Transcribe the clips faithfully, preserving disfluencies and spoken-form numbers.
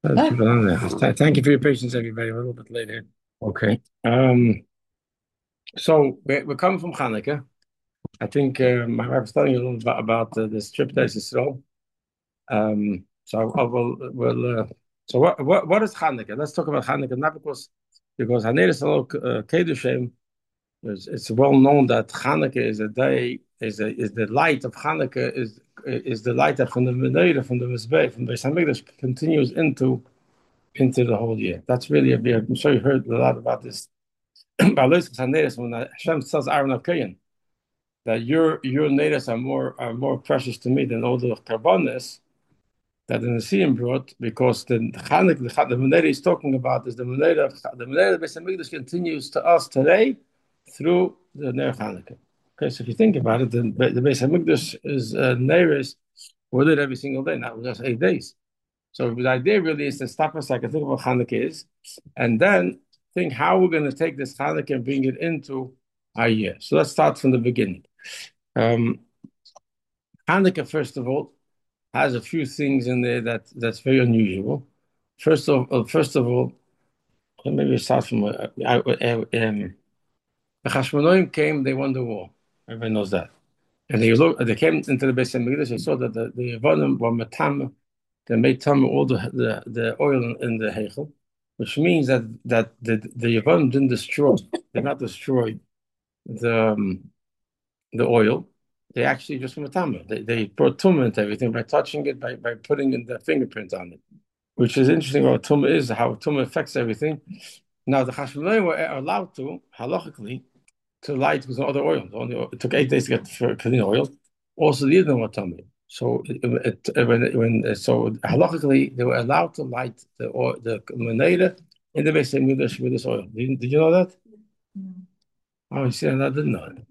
There's people on there. Th- Thank you for your patience, everybody. We're a little bit late here. Okay. Um, so we're, we're coming from Hanukkah. I think uh, my wife was telling you a little bit about uh, this trip to Israel. Um, so I will, will uh, so what, what what is Hanukkah? Let's talk about Hanukkah, not because because Hanukkah is uh, Kedushim. It's, it's well known that Hanukkah is a day is a, is the light of Hanukkah is is the light that from the menorah from the Mizbeh from the Beis Hamikdash continues into into the whole year. That's really a big. I'm sure you heard a lot about this. When Hashem tells Aaron of Kayin that your your natives are more are more precious to me than all the karbonis that the Nesiim brought, because the Chanukah, the, the Menorah he's talking about is the Menorah. The Menorah of Beis Hamikdash continues to us today through the Ner Chanukah. Okay, so if you think about it, the, the Beis Hamikdash is uh, Neiris with it every single day, not just eight days. So the idea really is to stop us, like I think about Hanukkah is, and then think how we're going to take this Hanukkah and bring it into our year. So let's start from the beginning. Um, Hanukkah, first of all, has a few things in there that that's very unusual. First of uh, first of all, maybe we start from uh, uh, um, the Hashmonaim came, they won the war. Everybody knows that. And they look, they came into the Beis Hamikdash. They saw that the the Yevonim were matam. They made tam all the, the the oil in, in the heichel, which means that that the the Yevonim didn't destroy. They not destroyed the um, the oil. They actually just matam. They they brought tumah into everything by touching it, by by putting in the fingerprint on it. Which is interesting about tumah is how tumah affects everything. Now the Hashmonaim were allowed to halachically to light with no other oil. Only, it took eight days to get for clean oil. Also, they didn't know what tummy. So it, it, when when so halachically they were allowed to light the oil, the menorah in the Beis Hamikdash with this oil. Did, did you know that? Mm. Oh, you see, I didn't know it.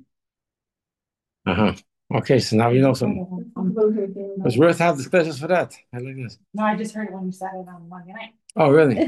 Uh huh. Okay, so now you know something. It's worth having discussions for that. I like this. No, I just heard it when you said it on Monday night. Oh, really?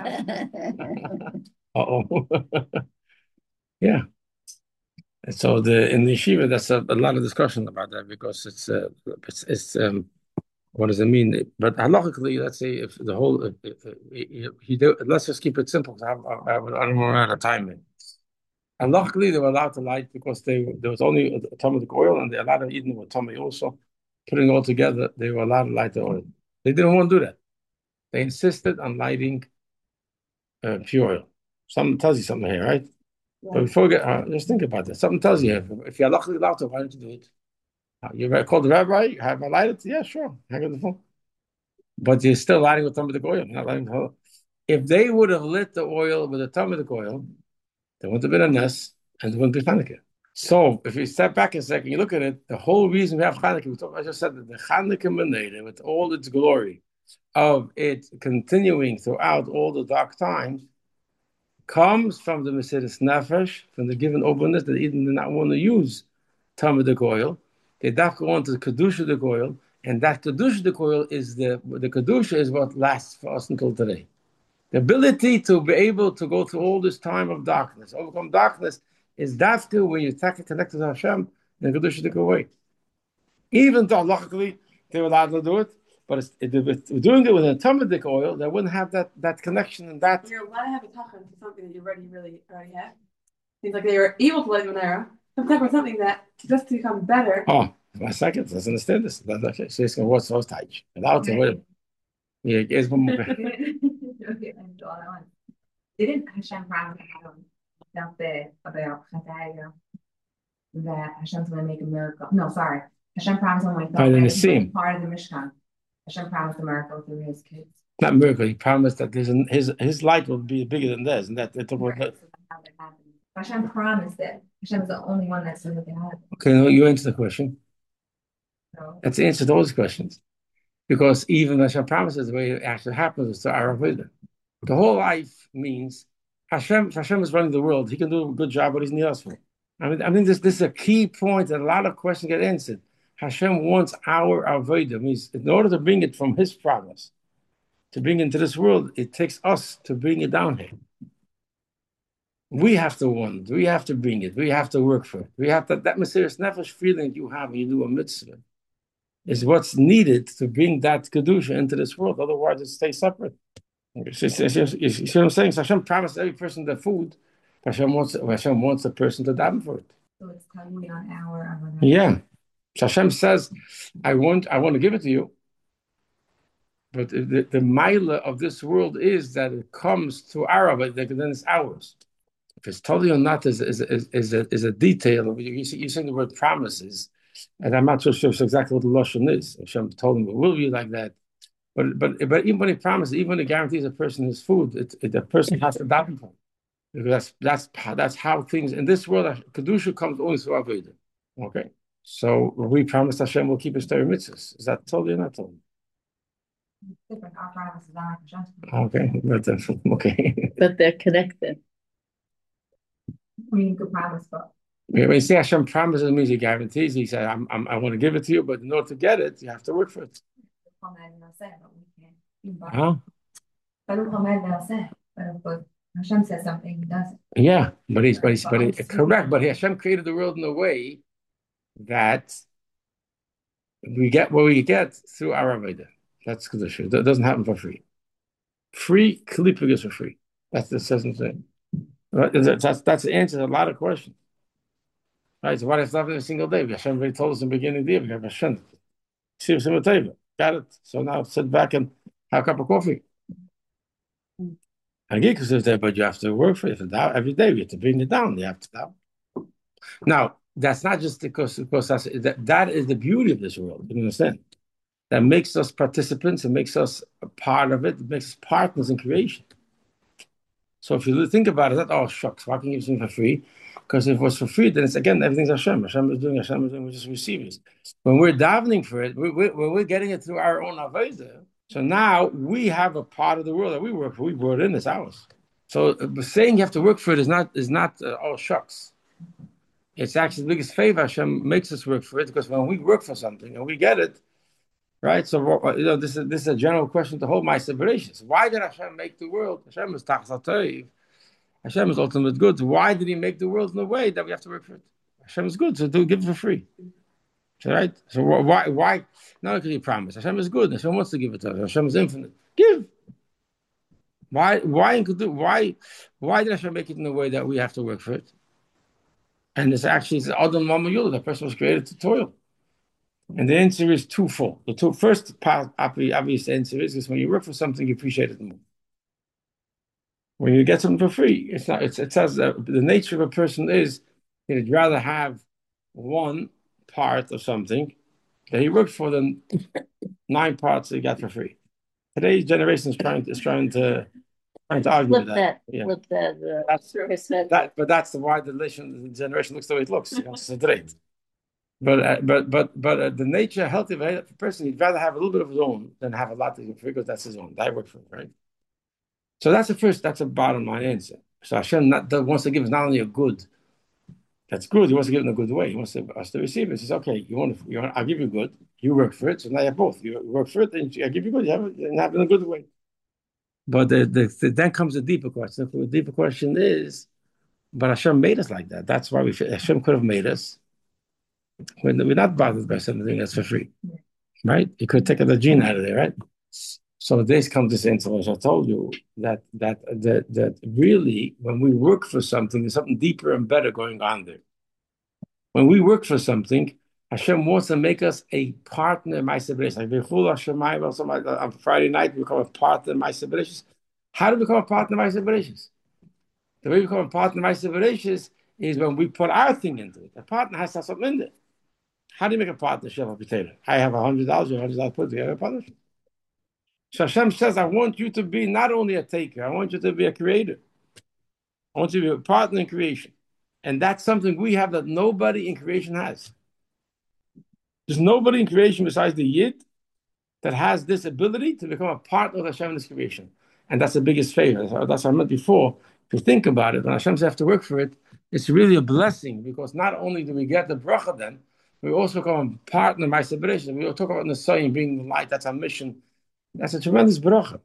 Uh oh. Yeah. So the in the yeshiva, that's a, a lot of discussion about that, because it's uh, it's, it's um, what does it mean? But halachically, let's say if the whole if, if, if he do, let's just keep it simple. I, have, I, have, I don't know out of time. In. And luckily, they were allowed to light because they there was only a atomic oil, and they allowed to eat with atomic also. Putting it all together, they were allowed to light the oil. They didn't want to do that. They insisted on lighting uh, pure oil. Something tells you something here, right? Yeah. But before we get, uh, just think about this. Something tells you here. If you're luckily allowed to, why don't you do it? Uh, you call the rabbi, you have a light it? Yeah, sure. Hang on the phone. But you're still lighting with atomic oil. Not lighting the oil. If they would have lit the oil with atomic oil, there wouldn't have been a nest, and there wouldn't be Hanukkah. So if you step back a second, you look at it, the whole reason we have Hanukkah, we talk, I just said that the Hanukkah Menorah, with all its glory of it continuing throughout all the dark times, comes from the Mesiris Nefesh, from the given openness that Eden did not want to use Talmudic oil. They don't want the Kedusha oil, and that Kedusha oil is the the Kedusha is what lasts for us until today. The ability to be able to go through all this time of darkness, overcome darkness, is dafka when you take connected to Hashem and the Kedusha away. Even though logically they were allowed to do it, but it's, it, it's doing it with a Talmudic oil, they wouldn't have that, that connection and that. You're allowed to have a tachon to something that you already really already have. Seems like they were able to light the menorah, sometimes for something that just to become better. Oh, my second, let's understand this. Okay, so it's going to work so tight. Allowed to wait. Yeah, here's one more. Didn't Hashem promise Adam something about Chataya that Hashem's going to make a miracle? No, sorry. Hashem promised him like part of the part of the Mishkan. Hashem promised a miracle through his kids. Not miracle. He promised that his his his light will be bigger than theirs, and that they took right. So how that happened. Hashem promised that. Hashem is the only one that's going to happen. Okay, no, you answer the question. So, that's the answer to all these questions, because even Hashem promises the way it actually happens is to our avodah. The whole life means Hashem. Hashem is running the world. He can do a good job, but he's need us for. I mean, I mean, this this is a key point that a lot of questions get answered. Hashem wants our avodah. Means in order to bring it from His promise to bring into this world, it takes us to bring it down here. We have to want. We have to bring it. We have to work for it. We have to, that Mesiris Nefesh feeling you have when you do a mitzvah is what's needed to bring that kedusha into this world. Otherwise, it stays separate. You see, you see- you see what I'm saying? So Hashem promised every person the food. Hashem wants Hashem wants the person to daven for it. So it's totally on our. Yeah. So Hashem says, I want I want to give it to you. But the, the mila of this world is that it comes to our, but then it's ours. If it's totally or not is is is, is, a, is a detail. You see, you're saying the word promises, and I'm not so sure exactly what the lashon is. Hashem told him it will be like that. But but but even when he promises, even when he guarantees a person his food, it, it, the person has to daven for him. Because that's that's that's how things in this world. Kedusha comes only through avodah. Okay, so we promised Hashem will keep his Torah mitzvahs. Is that totally or not totally? Different. Our promises aren't just. Okay, but uh, okay. But they're connected. I mean, you could promise, but When you say Hashem promises, it means he guarantees. He said, I'm, I'm, I want to give it to you, but in order to get it, you have to work for it. Huh? But Hashem says something, he does it. Yeah, but he's, but he's, but he, correct. But Hashem created the world in a way that we get what we get through our avodah. That's kedusha. That doesn't happen for free. Free klippa is for free. That's the says thing. That's that's the answer to a lot of questions. Right? So why does every single day? Hashem already told us in the beginning of the year, we have Hashem. Got it. So now sit back and have a cup of coffee. I get because there, but you have to work for it every day. You have to bring it down. You have to down. Now, that's not just because, because that's, that, that is the beauty of this world. You understand? That makes us participants. It makes us a part of it. It makes us partners in creation. So if you think about it, that oh shucks, why can you give something for free? Because if it was for free, then it's again everything's Hashem. Hashem is doing. Hashem is doing. We just receive it. When we're davening for it, we, we, when we're getting it through our own avodah. So now we have a part of the world that we work for. We brought in. It's ours. So uh, saying you have to work for it is not is not uh, oh shucks. It's actually the biggest favor Hashem makes us work for it, because when we work for something and we get it, right? So you know this is this is a general question to hold my separations. Why did Hashem make the world? Hashem is tachsat toiv. Hashem is ultimate good. Why did He make the world in a way that we have to work for it? Hashem is good, so do give it for free. Right? So why why not because He promised? Hashem is good. Hashem wants to give it to us. Hashem is infinite. Give. Why why why why did Hashem make it in a way that we have to work for it? And it's actually it's Adam Mamayula. The person was created to toil. And the answer is twofold. The two, first part, obvious answer is, is when you work for something, you appreciate it more. When you get something for free, it's not. It's, it says that the nature of a person is that he'd rather have one part of something that he worked for than nine parts that he got for free. Today's generation is trying to is trying to trying to argue Flip with that. that. Yeah. Flip that. Uh, That's percent. that, but that's the why the generation, the generation looks the way it looks. You know, it's a trait. But uh, but but but uh, the nature healthy of a person, he'd rather have a little bit of his own than have a lot to give free, because that's his own. That I work for, right? So that's the first. That's a bottom line answer. So Hashem not, wants to give us not only a good. That's good. He wants to give it in a good way. He wants to, us to receive it. He says, "Okay, you want, to, you want, I'll give you good. You work for it. So now you have both. You work for it, then I give you good. You have it, and have it in a good way." But the, the, the, then comes a deeper question. The deeper question is, but Hashem made us like that. That's why we. Hashem could have made us. We're not bothered by something that's for free, right? You could take the gene out of there, right? So this comes this answer, as I told you, that that that that really, when we work for something, there's something deeper and better going on there. When we work for something, Hashem wants to make us a partner in my celebrations. Like on Friday night, we become a partner in my celebrations. How do we become a partner in my celebrations? The way we become a partner in my celebrations is when we put our thing into it. A partner has to have something in it. How do you make a partnership of potato? I have a hundred dollars, you have a hundred dollars put together a partnership. So Hashem says, I want you to be not only a taker, I want you to be a creator. I want you to be a partner in creation. And that's something we have that nobody in creation has. There's nobody in creation besides the Yid that has this ability to become a part of Hashem's creation. And that's the biggest favor. That's what I meant before. If you think about it, when Hashem says have to work for it, it's really a blessing, because not only do we get the bracha then, we also become a partner in my celebration. We talk about the Nesayim being the light. That's our mission. That's a tremendous bracha.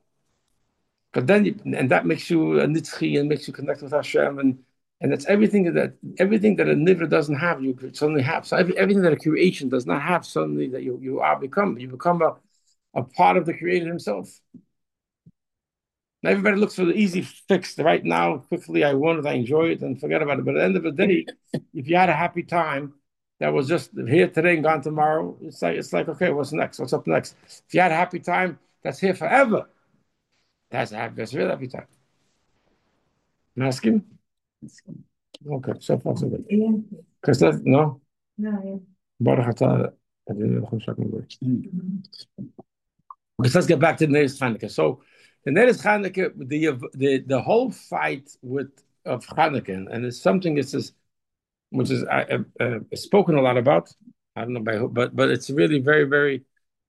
But then, you, and that makes you a nitzchi and makes you connect with Hashem, and and that's everything that everything that a nivra doesn't have, you could suddenly have. So every, everything that a creation does not have, suddenly that you you are become. You become a, a part of the Creator Himself. Everybody looks for the easy fix right now. Quickly, I want it, I enjoy it, and forget about it. But at the end of the day, if you had a happy time that was just here today and gone tomorrow, it's like it's like okay, what's next? What's up next? If you had a happy time that's here forever, that's a happy, that's a real happy time. Masking? Okay, so far so good. Yeah. Because that no. No, yeah. Baruch atah. Mm. Because let's get back to the Neres Chanukah. So the Neres Chanukah, the the the whole fight with of Chanukah, and it's something that is which is uh, uh, spoken a lot about. I don't know by who, but but it's really very very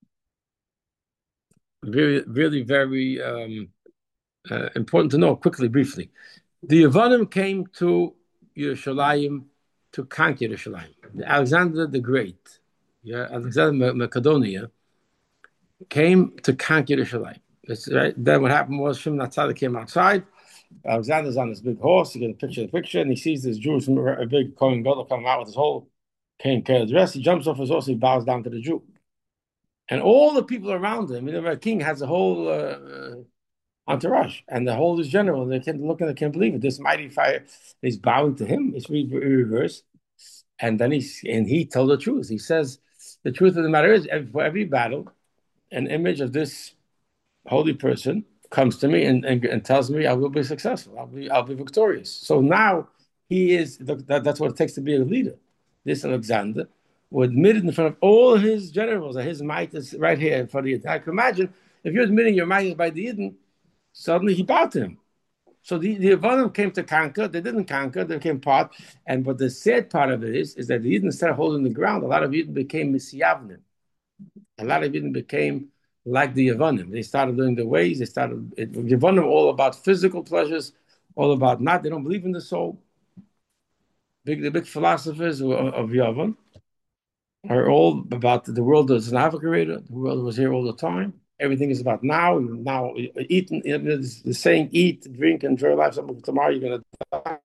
really really very um, uh, important to know quickly briefly. The Yevonim came to Yerushalayim to conquer Yerushalayim. Alexander the Great, yeah, Alexander Macedonia came to conquer Yerushalayim. That's right. Then what happened was Shimon HaTzadik came outside. Alexander's on this big horse. He gets a picture of the picture, and he sees this Jewish, a big Kohen Gadol coming out with his whole cane carriage dress. He jumps off his horse. He bows down to the Jew, and all the people around him. You know, the king has a whole uh, entourage, and the whole is general. And they can't look and they can't believe it. This mighty fire is bowing to him. It's re- reversed, and then he and he told the truth. He says the truth of the matter is, for every battle, an image of this holy person comes to me and, and, and tells me I will be successful. I'll be I'll be victorious. So now he is that, that's what it takes to be a leader. This Alexander was admitted in front of all his generals that his might is right here in front of you. I can imagine if you're admitting your might is by the Yidden, suddenly he bowed to him. So the, the Yevonim came to conquer. They didn't conquer. They came part. And but the sad part of it is, is that the Yidden instead of holding the ground, a lot of Yidden became Misyavnim. A lot of Yidden became like the Yevonim. They started doing the ways. They started it, Yevonim all about physical pleasures, all about not. They don't believe in the soul. Big the big philosophers of, of Yavon are all about the world as an creator. The world was here all the time. Everything is about now. Now, eating. The saying, eat, drink, enjoy life. Something tomorrow you're gonna die.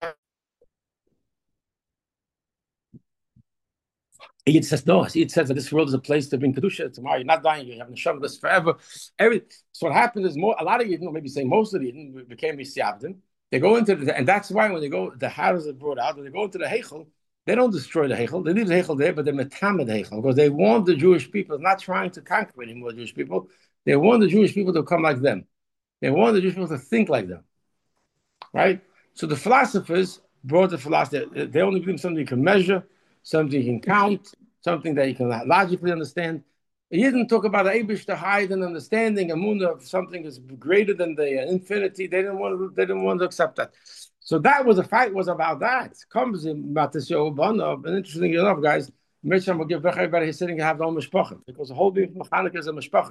It says no. It says that this world is a place to bring kedusha. Tomorrow you're not dying. You're having a shalom this forever. Every so what happens is more. A lot of you know, maybe say most of you became Misyavdim. They go into the, and that's why when they go, the Haras are brought out. When they go into the Heichel, they don't destroy the Heichel. They leave the Heichel there, but they metam the Heichel because they want the Jewish people not trying to conquer anymore. Jewish people. They want the Jewish people to come like them. They want the Jewish people to think like them, right? So the philosophers brought the philosophy. They only believe something you can measure, something you can count, something that you can logically understand. He didn't talk about the Abish to hide an understanding, a moon of something is greater than the infinity. They didn't want to. They didn't want to accept that. So that was the fight was about that. Comes in Matisyo Obana. And interesting enough, guys, Mitcham will give everybody he's sitting and have the whole mishpacha because the whole being from Chanukah is a mishpacha.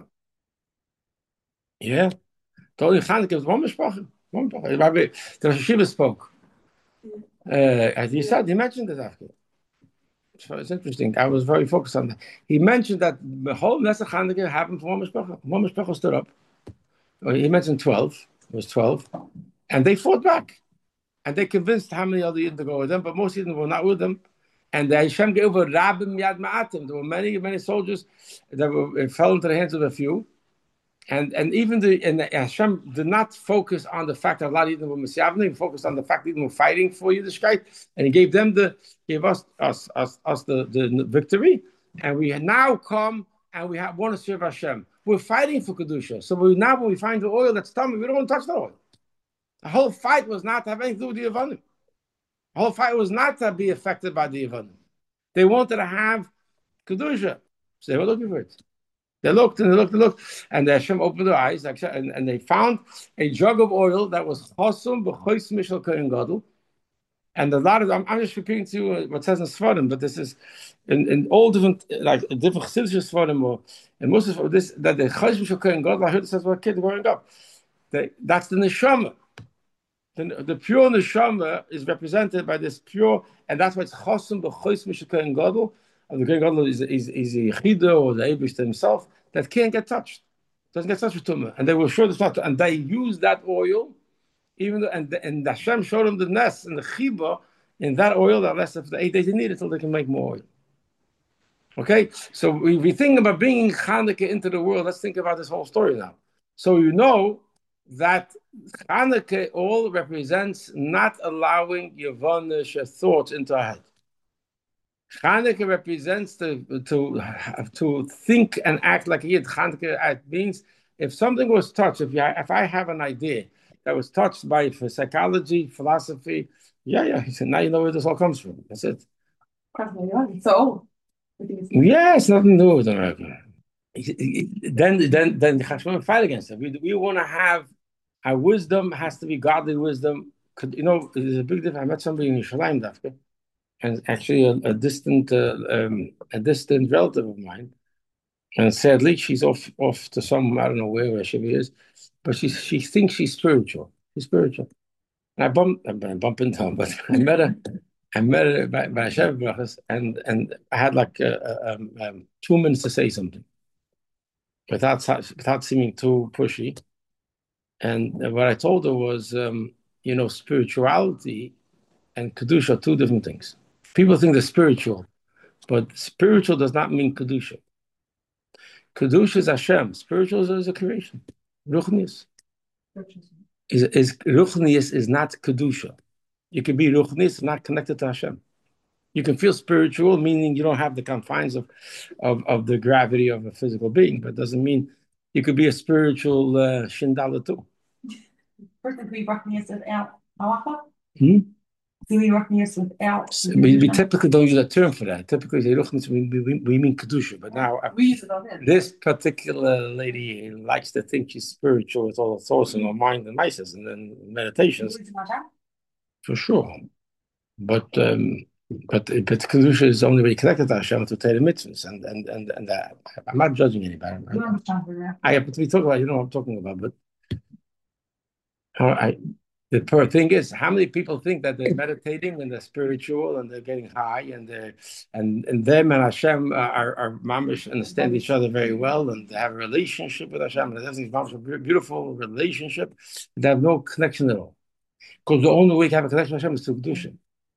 Yeah, totally Chanukah is one mishpacha. One mishpacha. Rabbi the Rosh Hashiva spoke. Uh, as he said, he mentioned it after. So it's interesting. I was very focused on that. He mentioned that the whole Nesach Chanukah happened for one mishpacha. One mishpacha stood up. He mentioned twelve. It was twelve, and they fought back, and they convinced how many other Yidden to go with them, but most Yidden were not with them. And the Hashem gave over Rabim Yad Ma'atim. There were many, many soldiers that were it fell into the hands of a few. And and even the and the Hashem did not focus on the fact that a lot of Yidden were Misyavnim. He focused on the fact that Yidden were fighting for Yiddishkeit, and He gave them the gave us us us us the, the victory. And we now come and we have want to serve Hashem. We're fighting for kedusha. So we now when we find the oil that's tummy, we don't want to touch the oil. The whole fight was not to have anything to do with the Yevonim. The whole fight was not to be affected by the Yevonim. They wanted to have kedusha, so they were looking for it. They looked and they looked and looked, and the Hashem opened their eyes, and, and they found a jug of oil that was chosum b'chois mishal kohen gadol. And a lot of I'm, I'm just repeating to you what says in Sfarim, but this is in, in all different like different Chassidish Sfarim or and most of this that the chois mishal kohen gadol. I heard it says what kid growing up. They, that's the neshama. The, the pure neshama is represented by this pure, and that's why it's chosum b'chois mishal kohen gadol. And the Kohen Gadol is is is a Yechidah or the Eibush himself that can't get touched, doesn't get touched with tumah, and they were sure it's not. And they used that oil, even though, and and Hashem showed them the nest and the chiba in that oil that lasted for the eight days they need it till they can make more oil. Okay, so we we think about bringing Chanukah into the world. Let's think about this whole story now. So you know that Hanukkah all represents not allowing Yevonish thoughts into our head. Hanukkah represents to, to, to think and act like a Yid. Hanukkah means if something was touched, if, you, if I have an idea that was touched by psychology, philosophy, yeah, yeah, he said, now you know where this all comes from. That's it. So, yeah, it's nothing to do with America. Then, then, then the Chashmon fight against it. We, we want to have our wisdom has to be godly wisdom. Could, you know, there's a big difference. I met somebody in Yerushalayim, Dafka, and actually a, a distant, uh, um, a distant relative of mine. And sadly, she's off, off to some, I don't know where, where she is, but she, she thinks she's spiritual. She's spiritual. And I bump, I bump into her, but I met her. I met her by, by Hashem Brachas, and and I had like uh, um, um, two minutes to say something, without without seeming too pushy. And what I told her was, um, you know, spirituality and kedusha are two different things. People think they're spiritual, but spiritual does not mean kedusha. Kedusha is Hashem. Spiritual is a creation. Ruchnius is is Ruchnius is not kedusha. You can be Ruchnius, not connected to Hashem. You can feel spiritual, meaning you don't have the confines of, of, of the gravity of a physical being, but it doesn't mean you could be a spiritual uh, Shindala too. First, we Ruchnius without halacha. Hmm? Do we Ruchnius without? We, we typically don't use that term for that. Typically, say Ruchnius, we, we, we mean Kedusha. But now, we use it on this. This particular lady likes to think she's spiritual with all the thoughts in her mind and mices and then meditations. For sure. But um, but but Kedusha is only way connected to Hashem to take the mitzvahs, and and and and uh, I'm not judging anybody. I have to be talking about, you know what I'm talking about, but uh, I the poor thing is, how many people think that they're meditating and they're spiritual and they're getting high and they and and them and Hashem are are mamish understand each other very well and they have a relationship with Hashem and there's a beautiful relationship. They have no connection at all, because the only way to have a connection with Hashem is through Kedusha.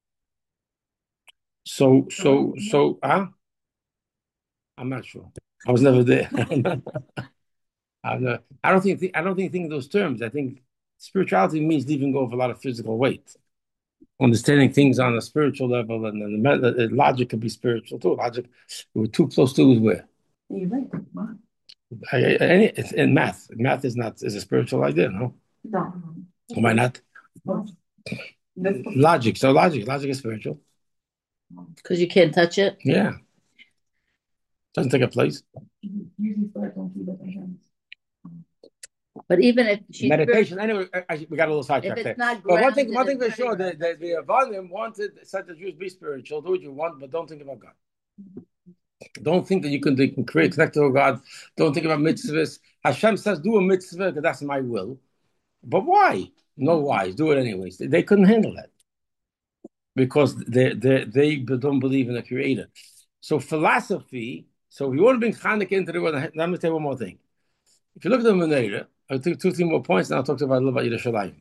So, so, so, huh? I'm not sure. I was never there. I'm not, I don't think, I don't think think in those terms. I think spirituality means leaving go of a lot of physical weight, understanding things on a spiritual level, and then the, the logic can be spiritual too. Logic, we're too close to is where. I, I, any, it's in math. Math is not is a spiritual idea, no? No. Why not? Logic. So logic, logic is spiritual. Because you can't touch it? Yeah. Doesn't take a place. But even if she's meditation, anyway, I, we got a little sidetracked there. Not but one thing, one thing for sure, the, the, the Avanim wanted, said the Jews be spiritual, do what you want, but don't think about God. Don't think that you can, you can create, connect to God. Don't think about mitzvahs. Hashem says, do a mitzvah, because that's my will. But why? No why. Do it anyways. They, they couldn't handle that, because they, they, they don't believe in the Creator. So philosophy, so if you want to bring Chanukah into the world, let me tell you one more thing. If you look at the Menorah, I'll take two, three more points, and I'll talk about a little about Yerushalayim.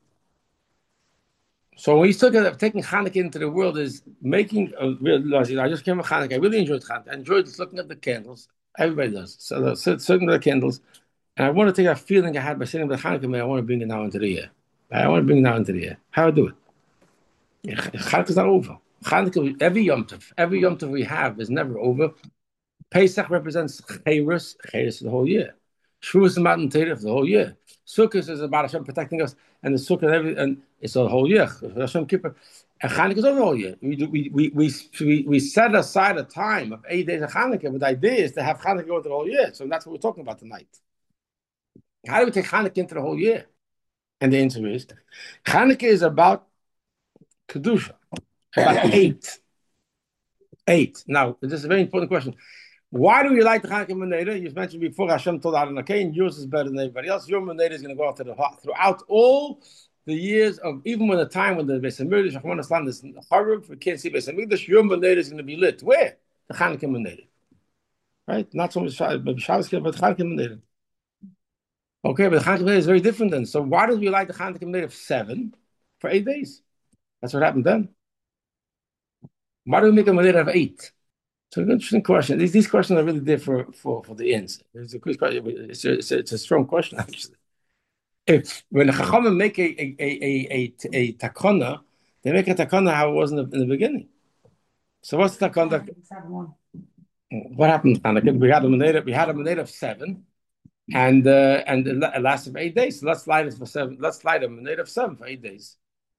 So when he's talking about taking Chanukah into the world, is making, a real, I just came from Chanukah, I really enjoyed Chanukah. I enjoyed just looking at the candles. Everybody does. So sitting at the candles, and I want to take that feeling I had by sitting with Chanukah, man, I want to bring it now into the year. I want to bring it now into the year. How do I do it? Chanukah is not over. Chanukah, every Yom Tov, every Yom Tov we have is never over. Pesach represents Chayrus, Chayrus is the whole year. Shavuos is Matan Torah for the whole year. Sukkot is about Hashem protecting us, and the Sukkot and, every, and it's the whole year. Hashem Kippur, and Chanukah is over the whole year. We, do, we, we, we, we, we set aside a time of eight days of Chanukah, but the idea is to have Chanukah go into the whole year. So that's what we're talking about tonight. How do we take Chanukah into the whole year? And the answer is, Chanukah is about Kedusha, about eight. Eight. Now, this is a very important question. Why do we like the Chanukah Menorah? You've mentioned before, Hashem told Aaron, okay, yours is better than everybody else. Your Menorah is going to go out to the heart throughout all the years of, even when the time when the Beis HaMikdash, Shachman Islam is horrible, we can't see Beis HaMikdash, your Menorah is going to be lit. Where? The Chanukah Menorah. Right? Not so much Shabbos, but the Chanukah Menorah. Okay, but the Chanukah Menorah is very different then. So why do we like the Chanukah Menorah of seven for eight days? That's what happened then. Why do we make a Menorah of eight? So an interesting question. These these questions are really there for, for, for the ends. It's a, it's, a, it's, a, it's a strong question, actually. If when the Chachamim make a a a a, a, a takana, they make a takana how it was in the, in the beginning. So what's the takana? What happened, Hanukkah? We had a minute. We had a minute of seven, and uh, and it lasted for eight days. So let's light it for seven. Let's light a minute of seven for eight days.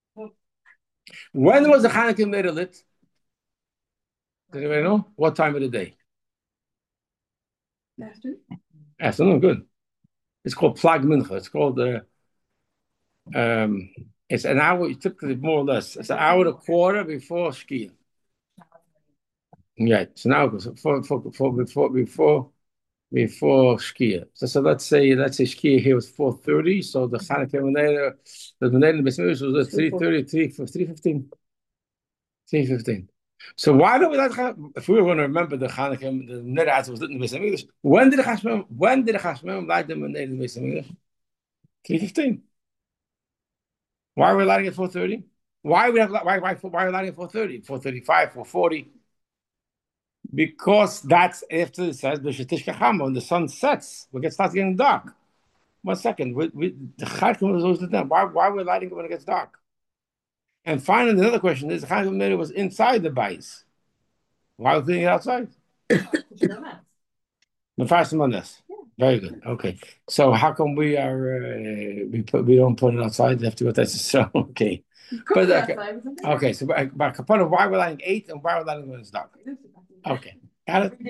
When was the Hanukkah minute lit? Does anybody know what time of the day? Afternoon. Afternoon. Good. It's called Plag Mincha. It's called the. Uh, um, it's an hour, typically more or less. It's an hour and a quarter before Shkia. Yeah. So now before before before before before before Shkia. So, so let's say let's say Shkia here was four thirty. So the Hanukkah Menera, the Menera Besmish was at three thirty, three fifteen, three fifteen. So why don't we let if we were going to remember the Hanukkah, the Menera was lit in the Beis Hamikdash? When did the Chashmim? When did the Chashmim light the Menera in the Beis Hamikdash? Three fifteen. Why are we lighting at four thirty? Why we have why why why are we lighting at four thirty? Four thirty five, four forty. Because that's after it says B'Shetish Kachama, when the sun sets, we get starts getting dark. One second, we, we, the Chanukah was always done. Why why are we lighting it when it gets dark? And finally, another question is: the Chanukah was inside the bais. Why are we putting it outside? The first one is very good. Okay, so how come we are uh, we put we don't put it outside? We have to go. That's so okay. But okay, okay. So, but, but component why we're lighting eight and why we're lighting when it's dark. Okay, got it.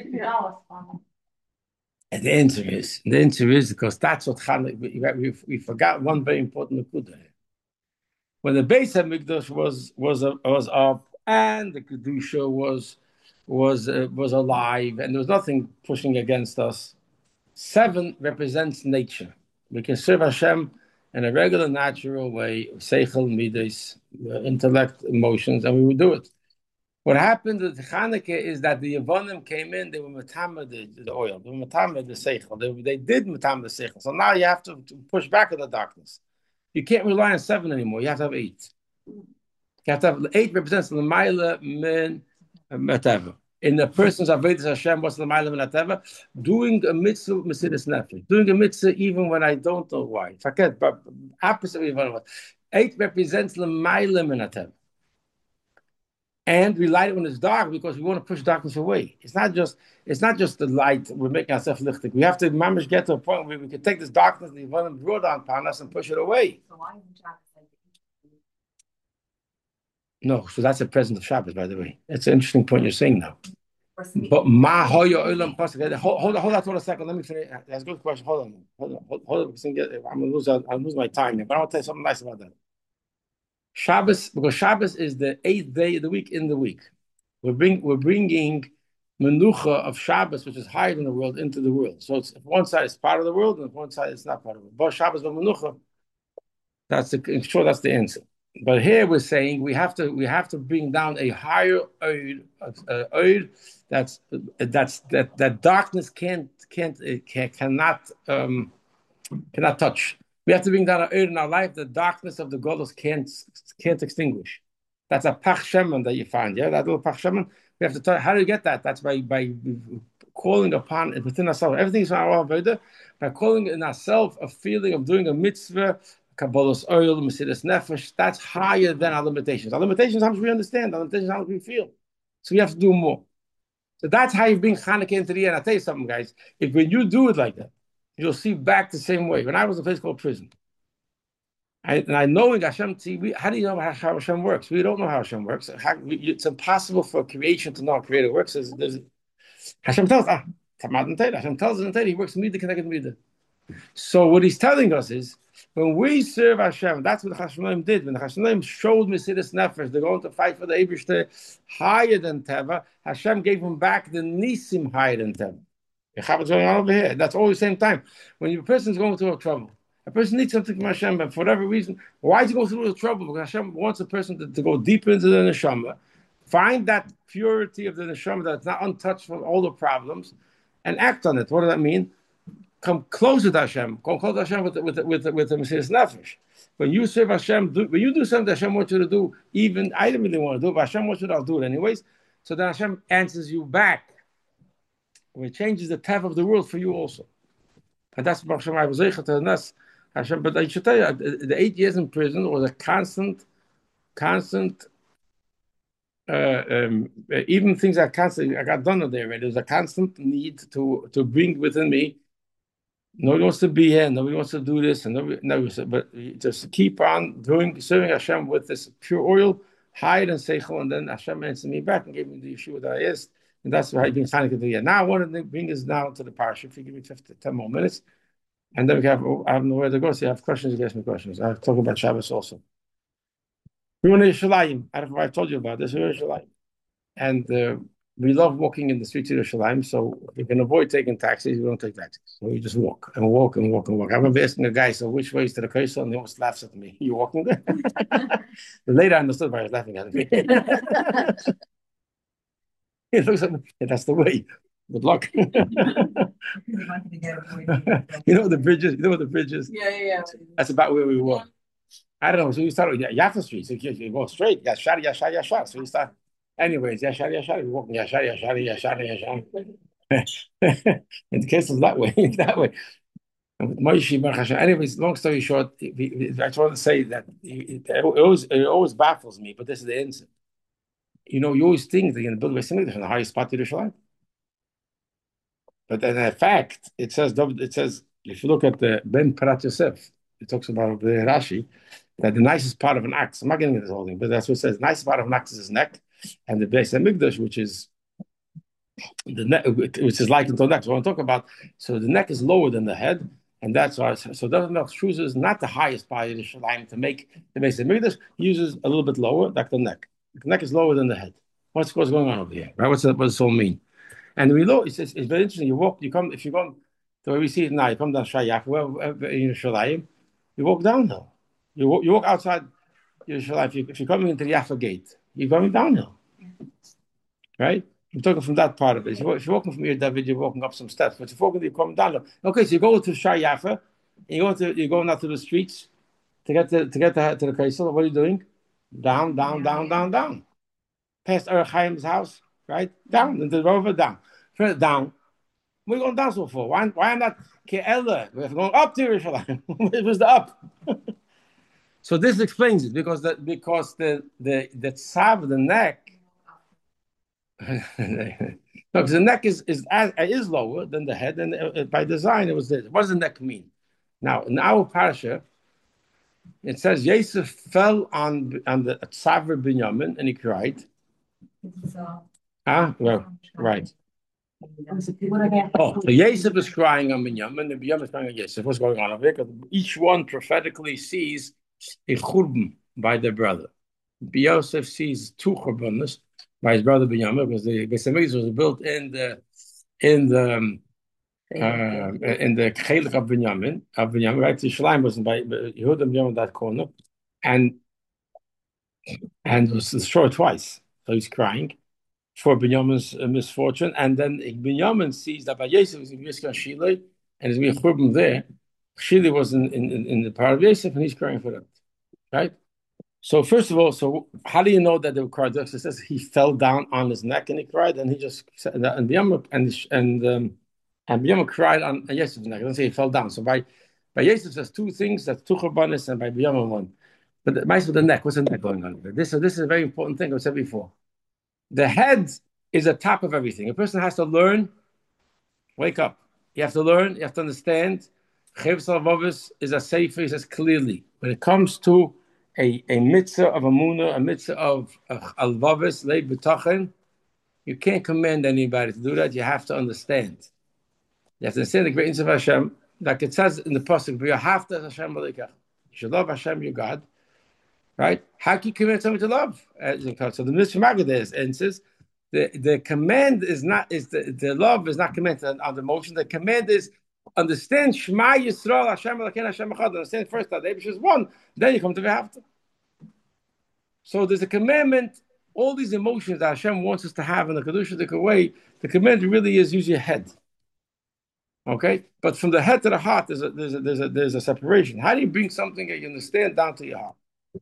And the answer is the answer is because that's what Chanukah. We, we, we forgot one very important nekuda. When the Beis Hamikdash was was was up and the kedusha was was uh, was alive and there was nothing pushing against us. Seven represents nature. We can serve Hashem in a regular, natural way, seichel, midas, uh, intellect, emotions, and we would do it. What happened with Chanukah is that the Yevonim came in, they were matama the, the oil, they were matama the seichel, they, they did matama the seichel. So now you have to, to push back at the darkness. You can't rely on seven anymore. You have to have eight. You have to have eight represents the Maila min whatever. In the person's Avodas Hashem, what's the Maila min whatever? Doing a mitzvah Mesidus Nefesh. Doing a mitzvah even when I don't know why. Forget, but opposite of eight represents the Maila min whatever. And we light it when it's dark because we want to push darkness away. It's not just it's not just the light. We're making ourselves lichtig. We have to mamish get to a point where we can take this darkness, the Yevonim brought down upon us, and push it away. So why isn't Shabbos like No, so that's a present of Shabbos, by the way. It's an interesting point you're saying now. But ma hoya olam pasuk. Hold hold hold on for a second. Let me finish. That's a good question. Hold on, hold on, hold, hold on. I'm gonna lose. I'll lose my time here. But I want to tell you something nice about that. Shabbos, because Shabbos is the eighth day of the week in the week. We're bring we're bringing menucha of Shabbos, which is higher than the world, into the world. So it's if one side is part of the world, and if one side is not part of it. But Shabbos but menucha. That's the I'm sure that's the answer. But here we're saying we have to we have to bring down a higher oid, uh, oid that's that's that that darkness can't can't can, cannot um, cannot touch. We have to bring down our oid in our life. The darkness of the golus can't can't extinguish. That's a pach shemen that you find. Yeah, that little pach shemen. We have to tell how do you get that? That's by by calling upon it within ourselves. Everything is our avodah by calling in ourselves a feeling of doing a mitzvah. Kabbalah's oil, Mesidus Nefesh, that's higher than our limitations. Our limitations, how much we understand, our limitations, how much we feel. So we have to do more. So that's how you bring Chanukah into the end. I'll tell you something, guys. If when you do it like that, you'll see back the same way. When I was in a place called prison, I, and I know in Hashem, see, we, how do you know how, how Hashem works? We don't know how Hashem works. How, we, it's impossible for creation to know how creator works. There's, there's, Hashem tells, ah, Hashem tells us in Torah, he works Midah connected Midah. So what he's telling us is, when we serve Hashem, that's what the Chashmonaim did. When the Chashmonaim showed Mesidus Nefesh, they're going to fight for the Eibishter higher than Teva, Hashem gave them back the Nisim higher than Teva. What's going on over here? That's all the same time. When a person's going through a trouble, a person needs something from Hashem, but for whatever reason, why is he going through the trouble? Because Hashem wants a person to, to go deeper into the Neshama, find that purity of the Neshama that's not untouched from all the problems, and act on it. What does that mean? Come closer to Hashem. Come close to Hashem with with with with the Mesidus Nefesh. When you serve Hashem, do, when you do something that Hashem wants you to do, even I didn't really want to do it, but Hashem wants you to, I'll do it anyways. So then Hashem answers you back. It changes the type of the world for you also. And that's what Hashem I was able to us Hashem, but I should tell you, the the eight years in prison was a constant, constant. Uh, um, uh, even things I constantly I got done there. Right? There's a constant need to to bring within me. Nobody wants to be here. Nobody wants to do this, and nobody, nobody but just keep on doing serving Hashem with this pure oil, hide and seichel, and then Hashem answered me back and gave me the Yeshua that I asked, and that's why I've been trying to do it. Now I want to bring us now to the parsha. If you give me fifty, ten more minutes, and then we have I have nowhere to go. So you have questions, you can ask me questions. I'll talk about Shabbos also. We want to Yerushalayim. I don't know if I told you about this. We're Yerushalayim. And uh, we love walking in the streets of Yerushalayim, so we can avoid taking taxis. We don't take taxis. So we just walk and walk and walk and walk. I remember asking a guy, so which way is to the Kaisel? And he almost laughs at me. You walking there? But later I understood why he was laughing at me. He looks at me, yeah, that's the way. Good luck. You know the bridges? You know what the bridges? Yeah, yeah, yeah. That's about where we walk. I don't know. So you start with Yaffa Street. So you, you go straight. Yashar, Yashar, Yashar. So you start. Anyways, Yashar, Yashar. You're walking Yashar, Yashar, Yashar, Yashar. In the case of that way, that way. And with Moshe Baruch Hashem. Anyways, long story short, I just want to say that it, it, always, it always baffles me, but this is the answer. You know, you always think they're going to build a Beis on the highest spot of Yerushalayim. But in fact, it says, it says, if you look at the Ben Parat Yosef, it talks about the Rashi, that the nicest part of an axe, I'm not getting into this whole thing, but that's what it says, the nicest part of an axe is his neck, and the Beis Hamikdash, which is the neck, which is like into the neck. So I want to talk about, so the neck is lower than the head, and that's why, so David Melch chooses not the highest part of the Shalim to make the Beis Hamikdash, he uses a little bit lower, like the neck. The neck is lower than the head. What's, what's going on over here, right? What's that, what does this all mean? And we look, it's, it's, it's very interesting. You walk, you come, if you come, the way we see it now, you come down Shayach, in Yerushalayim, you walk downhill. You walk, you walk outside Yerushalayim. If, you, if you're coming into the Yaffa gate, you're going downhill. Right? I'm talking from that part of it. If you're, if you're walking from here, David, you're walking up some steps, but if you're walking, you're coming downhill. Okay, so you go to Shai Yaffa, and you go to, you're going out to the streets to get to, to get to, to the Kaisel. What are you doing? Down, down, down, down, down. Past Erech Chaim's house, right? Down, into the rover, down. Further down. We're going down so far. Why, why not Ke'ela? We're going up to Yerushalayim. It was the up. So this explains it, because the, because the, the, the tzav, the neck, no, because the neck is, is, is lower than the head, and uh, by design it was this. What does the neck mean? Now, in our parasha, it says Yosef fell on, on the tzav Binyamin, and he cried. Ah, well, right. Oh, so Yosef is crying on Binyamin, and Binyamin is crying on Yosef. What's going on over here? Because each one prophetically sees a churban by their brother. Yosef sees two churbanas by his brother Binyamin, because the Beis Hamikdash was built in the in the um, uh, in the chelik of Binyamin of Binyamin. Right, the Yerushalayim wasn't by Yehuda and Binyamin that corner, and and it was destroyed twice. So he's crying for Binyamin's uh, misfortune, and then Binyamin sees that by Yosef is in Yiskan Shilei, and there's going to be a churban there. Shilei was in, in, in the part of Yosef, and he's crying for that. Right? So first of all, so how do you know that they were cried? It says he fell down on his neck and he cried, and he just and Binyamin and and um, and Binyamin cried on Yosef's neck. It doesn't say he fell down. So by by Yosef says two things. That's two churbanis, and by Binyamin one. But the mice with the neck, what's the neck going on? This this is a very important thing. I said before. The head is the top of everything. A person has to learn. Wake up. You have to learn. You have to understand. Chayv Salavavis is a sefer. He says clearly when it comes to a, a mitzvah of Amunah, a mitzvah of Alvavis, Leib B'Tachen, you can't command anybody to do that. You have to understand. You have to understand the greatness of Hashem. Like it says in the pasuk, "V'yahavta Hashem Malekach." You should love Hashem, your God. Right? How can you command somebody to love? So the mitzvah Maggid is and says the, the command is not is the, the love is not commanded on, on the emotion. The command is understand Shema Yisrael Hashem Elokeinu Hashem Echad. Understand first that Abish is one, then you come to V'yahavta. So there's a commandment. All these emotions that Hashem wants us to have in the Kedusha way, the command really is use your head. Okay, but from the head to the heart, there's a there's a there's a there's a separation. How do you bring something that you understand down to your heart?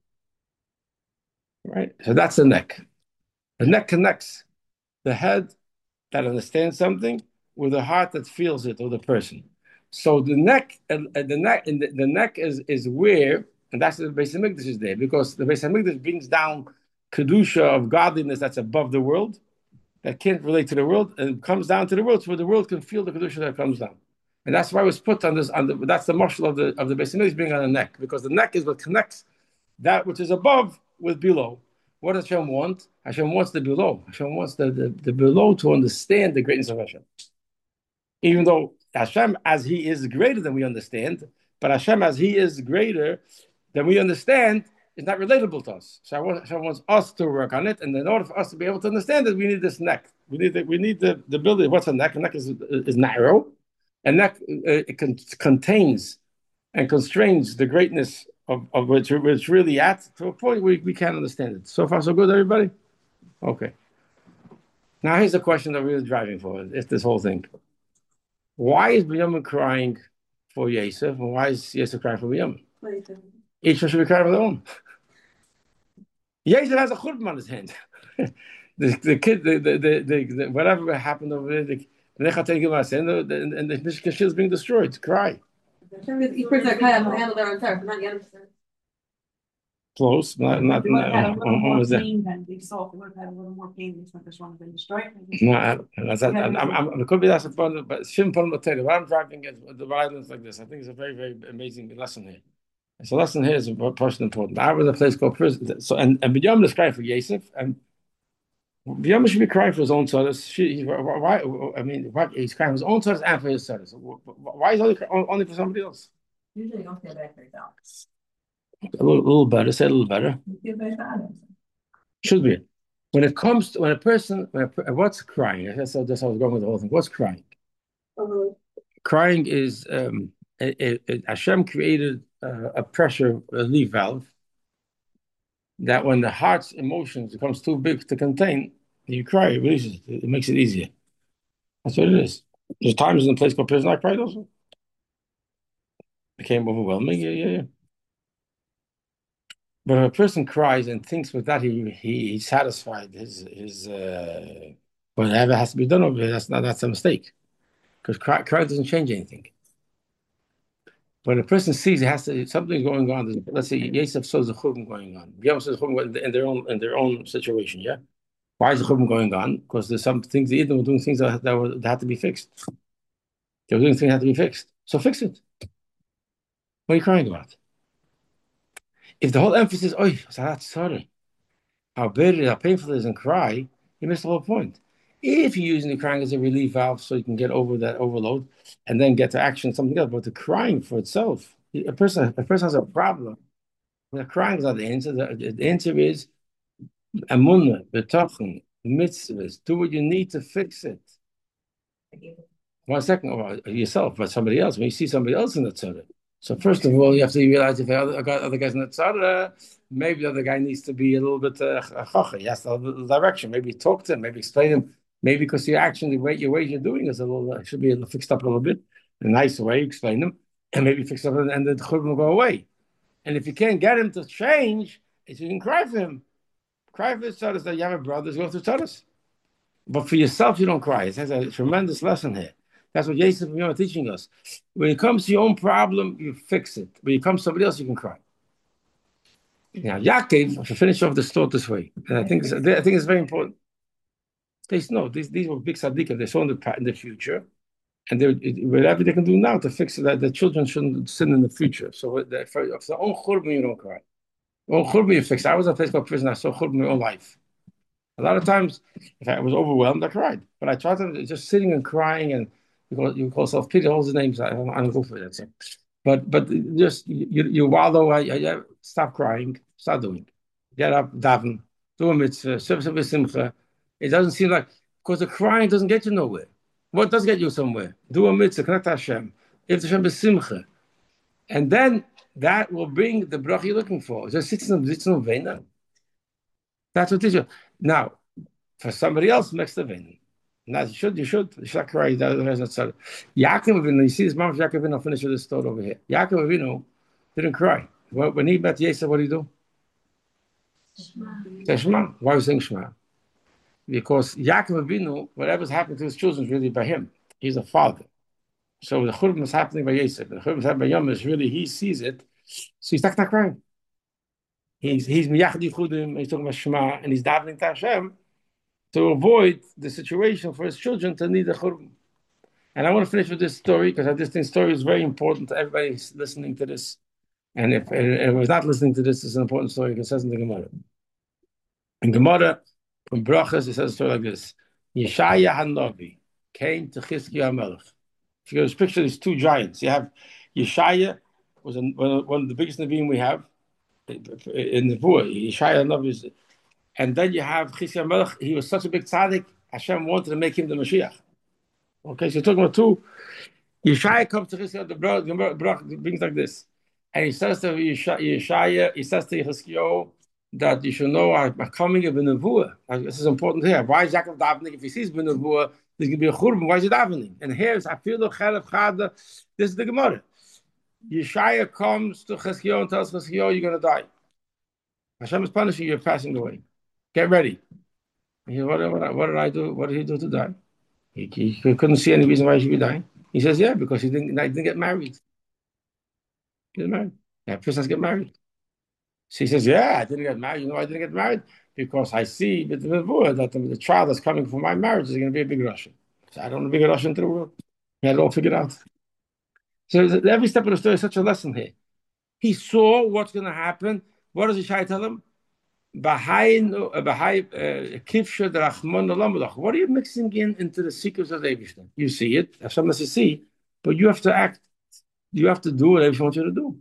Right, so that's the neck. The neck connects the head that understands something with the heart that feels it, or the person. So the neck, uh, uh, the neck, and the, the neck is is where, and that's the Beis Hamikdash is there because the Beis Hamikdash brings down kedusha of godliness that's above the world, that can't relate to the world, and comes down to the world, so the world can feel the kedusha that comes down. And that's why it was put on this. On the, that's the marshal of the of the Beis Hamikdash being on the neck, because the neck is what connects that which is above with below. What does Hashem want? Hashem wants the below. Hashem wants the, the, the below to understand the greatness of Hashem. Even though Hashem, as He is greater than we understand, but Hashem, as He is greater than we understand, is not relatable to us. So Hashem wants us to work on it, and in order for us to be able to understand it, we need this neck. We need the, we need the, the ability. What's a neck? A neck is, is narrow. A neck uh, it con- contains and constrains the greatness of, of which it's really at to a point where we can't understand it. So far, so good, everybody? Okay. Now, here's the question that we're driving for. It's this whole thing. Why is Binyamin crying for Yosef, and why is Yosef crying for Binyamin? Each one should be crying for their own. Yosef has a churban on his hand. the, the kid, the, the, the, the, the whatever happened over there, the and the, and the Mishkan is being destroyed. Cry. Each person kind of handle their own stuff, not the other person. Close, not not. They would have had a not little what more was that? pain than they saw. They would have had a little more pain than this one has been destroyed. No, I- that's, I'm, I'm, I'm, it could be that's a problem, but Shim Pon Matera. What I'm driving is the violence like this. I think it's a very, very amazing lesson here. So lesson here is person important. I was a place called prison. So and and Binyamin is crying for Yosef, and Binyamin should be crying for his own sons. He, why? I mean, why, he's crying for his own sons and for his sons. Why is he only only for somebody else? Usually don't feel bad for yourself. A little, little better. Say a little better. You feel bad for others. Should be. When it comes to when a person, when a, what's crying? That's how, that's how I was going with the whole thing. What's crying? Uh-huh. Crying is um, it, it, it, Hashem created uh, a pressure relief valve that when the heart's emotions becomes too big to contain, you cry. It releases it. It makes it easier. That's what it is. There's times in a place called prison I cried also. It became overwhelming. Yeah, yeah, yeah. But if a person cries and thinks with that he, he he's satisfied his his uh, whatever has to be done over here, that's not that's a mistake. Because cry, cry doesn't change anything. When a person sees it has to something's going on, let's say Yosef saw the churban going on. Yosef saw the churban in their own in their own situation, yeah. Why is the churban going on? Because there's some things the Edom were doing things that, that, were, that had to be fixed. They were doing things that had to be fixed. So fix it. What are you crying about? If the whole emphasis, oh, sorry, how bitter, how painful it is, and cry, you miss the whole point. If you're using the crying as a relief valve so you can get over that overload and then get to action something else, but the crying for itself, a person, a person has a problem. The crying is not the answer. The, the answer is amunah, betochen, mitzvahs. Do what you need to fix it. One second, or yourself, but somebody else. When you see somebody else in the tzara. So first of all, you have to realize if other, other guys in the tzara, maybe the other guy needs to be a little bit uh, chacha. He has to have a little direction. Maybe talk to him. Maybe explain him. Maybe because your action, the way your way you're doing is a little uh, should be a little fixed up a little bit, a nice way. Explain him, and maybe fix up, and the churban will go away. And if you can't get him to change, it's you can cry for him. Cry for his tzaras that you have a brother go through tzaras. But for yourself, you don't cry. It has a tremendous lesson here. That's what Yosef is teaching us. When it comes to your own problem, you fix it. When it comes to somebody else, you can cry. Now, Yaakov, to finish off the thought this way, and I think I think it's very important. They know these these were big tzaddikim. They saw in the in the future, and they whatever they can do now to fix it, that the children shouldn't sin in the future. So for their own churban, you don't cry. Your own churban, you fix. I was in a place called prison. I saw churban my own life. A lot of times, if I was overwhelmed, I cried. But I tried to just sitting and crying, and you call, you call self pity, all the names. I don't, I don't go for that. So. But but just you you wallow. I, I, stop crying. Stop doing. Get up, daven, do a mitzvah, serve a simcha. It doesn't seem like because the crying doesn't get you nowhere. What does get you somewhere? Do a mitzvah, connect to Hashem. If Hashem is simcha, and then that will bring the bracha you're looking for. Just sits in the vein. That's what teacher. Now, for somebody else, makes the vein. Now you should, you should, you should cry. That is not so. Yaakov Avinu, you see his mom, Yaakov Avinu. I'll finish with this thought over here. Yaakov Avinu didn't cry. When he met Yosef, what did he do? Shema. Shema. Why was he saying Shema? Because Yaakov Avinu, whatever's happened to his children is really by him. He's a father. So the churban is happening by Yosef. The churban is happening by Yom is really, he sees it. So he's not crying. He's he's miyachdi chudim. He's talking about Shema, and he's davening to Hashem to avoid the situation for his children to need a churban. And I want to finish with this story because I just think story is very important to everybody listening to this. And if anyone is not listening to this, it's an important story because it says in the Gemara. In Gemara, from Brachas, it says a story like this: Yeshaya Hanavi came to Chizkiah HaMelech. If you go to this picture, there's two giants. You have Yeshaya, was one of the biggest Nevi'im we have in the Nevuah. Yeshaya Hanavi is, and then you have Chizkiah HaMelech. He was such a big tzaddik, Hashem wanted to make him the Mashiach. Okay, so you're talking about two. Yeshaya comes to Chizkiah, the Brach brings like this. And he says to Yeshaya, he says to Chizkiah that you should know I'm coming of a Nevuah. This is important here. Why is Yaakov davening? If he sees a Nevuah, there's going to be a churban. Why is he davening? And here's Afilu Chelef Chada. This is the Gemara. Yeshaya comes to Chizkiah and tells Chizkiah, you're going to die. Hashem is punishing you, you're passing away. Get ready. And he said, what, what, what did I do? What did he do to die? He, he couldn't see any reason why he should be dying. He says, yeah, because he didn't, he didn't get married. He didn't marry. Yeah, person has to get married. So he says, yeah, I didn't get married. You know I didn't get married? Because I see with the Nevuah that the, the child that's coming from my marriage is going to be a big Russian. So I don't want to be a Russian into the world. He had it all figured out. So every step of the story is such a lesson here. He saw what's going to happen. What does Yeshaya tell him? What are you mixing in into the secrets of the Eibishter? You see it, Hashem lets you see, but you have to act. You have to do what Eibishter wants you to do.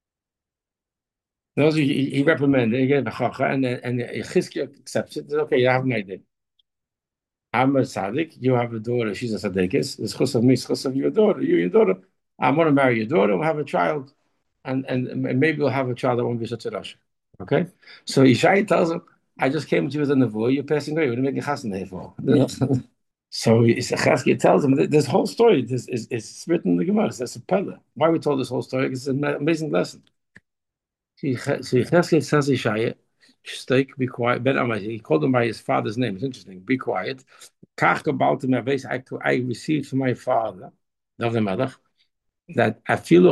He, he reprimanded, he gave a chacha, and and Chizkiah accepts it. Okay, you have an idea. I'm a tzaddik. You have a daughter. She's a tzaddikis. It's chus of me. It's chus of your daughter. You, your daughter. I'm going to marry your daughter. We'll have a child, and and, and maybe we'll have a child that won't be such a rasha. Okay. So Yeshaya tells him, "I just came to you with a nevuah. You're passing away. What are you making chassan here for?" So Chizkiah tells him this whole story is is, is written in the Gemara. It's a pella. Why we told this whole story? It's an amazing lesson. So Chizkiah tells Yeshaya, "Stay, be quiet." Ben Amai, he called him by his father's name. It's interesting. Be quiet. I I received from my father, David Melech, that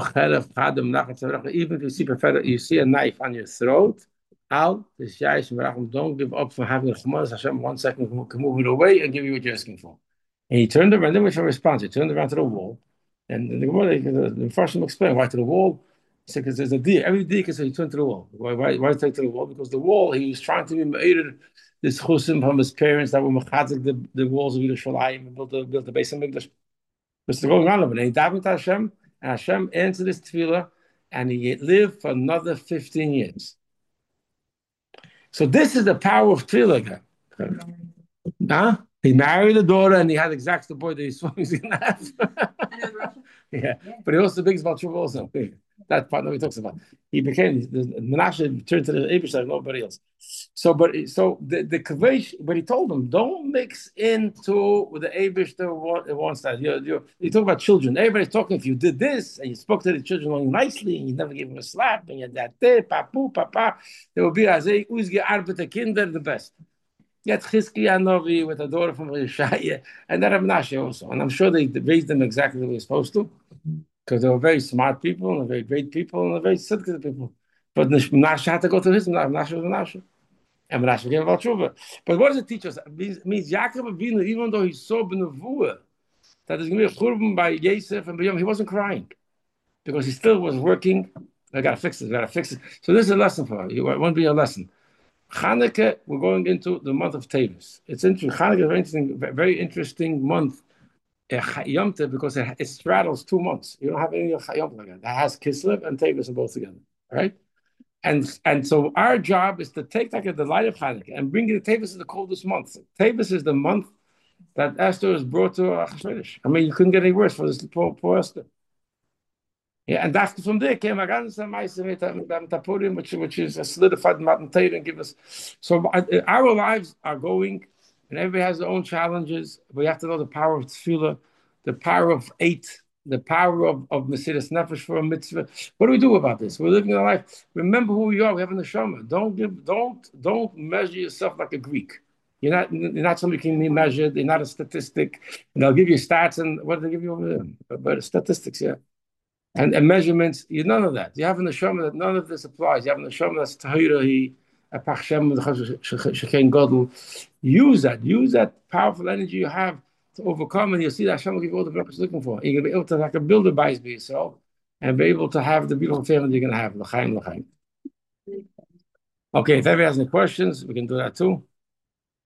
even if you see prophetic, you see a knife on your throat, Al don't give up for having a chumaz. Hashem one second can move it away and give you what you're asking for. And he turned around. Then with a response, he turned around to the wall, and the the, the first one explained why to the wall. He said because there's a deer. Every deer can say he turned to the wall. Why? Why? Why take to the wall? Because the wall he was trying to be made this chusim from his parents that were mechazik the, the walls of Yerushalayim and built the built the base of Mikdash. What's going on over there? He davened to Hashem, and Hashem answered his tefillah, and he lived for another fifteen years. So this is the power of tefillah. Huh? He married a daughter, and he had exact the boy that he's going to have. yeah. yeah, but he also big about trouble also. That part that he talks about. He became the Menashe turned to the Abish like nobody else. So, but so the the Kavesh, but he told them, don't mix into the Abish that wants that. You you you talk about children. Everybody's talking. If you did this and you spoke to the children nicely and you never gave them a slap and you had that day, papu, papa, there will be as a uzge arbete kinder the best. Get Chizkiah Novi with a daughter from Yeshaya and then Menashe also. And I'm sure they raised them exactly the way they're supposed to. Because they were very smart people, and very great people, and very tzidkei people. But Menashe had to go through his Menashe was Menashe. And Menashe gave about Tshuva. But what does it teach us? It means, it means Yaakov Avinu, even though he saw B'nevuah, that there's going to be a churban by Yosef and B'yom, he wasn't crying. Because he still was working. I got to fix it, I got to fix it. So this is a lesson for you. It won't be a lesson. Chanukah, we're going into the month of Tevis. It's interesting. Chanukah is a very interesting, very interesting month. Yom Tov, because it, it straddles two months. You don't have any Yom Tov like that. That has Kislev and Tevis are both together, right? And and so our job is to take like the light of Chanukah and bring it to Tevis is the coldest month. Tevis is the month that Esther is brought to Achashverosh. I mean, you couldn't get any worse for this poor, poor Esther. Yeah, and after from there came a ganze Meise mit Tapurim, which which is a solidified Matan Torah and give us. So our lives are going. And everybody has their own challenges. We have to know the power of tefillah, the power of eight, the power of, of Mesiras Nefesh for a mitzvah. What do we do about this? We're living a life. Remember who we are. We have a neshama. Don't give, don't, don't measure yourself like a Greek. You're not you're not somebody who can be measured. You're not a statistic. And they'll give you stats and what do they give you over there? But, but statistics, yeah. And, and measurements, you're none of that. You have in the neshama that none of this applies. You have in the neshama that's tahira, he apachshem shekein godel. Use that. Use that powerful energy you have to overcome, and you'll see that Hashem will give you all the blessings you're looking for. You're gonna be able to like a build a base by yourself and be able to have the beautiful family you're gonna have. L'chaim, l'chaim. Okay, if everybody has any questions, we can do that too.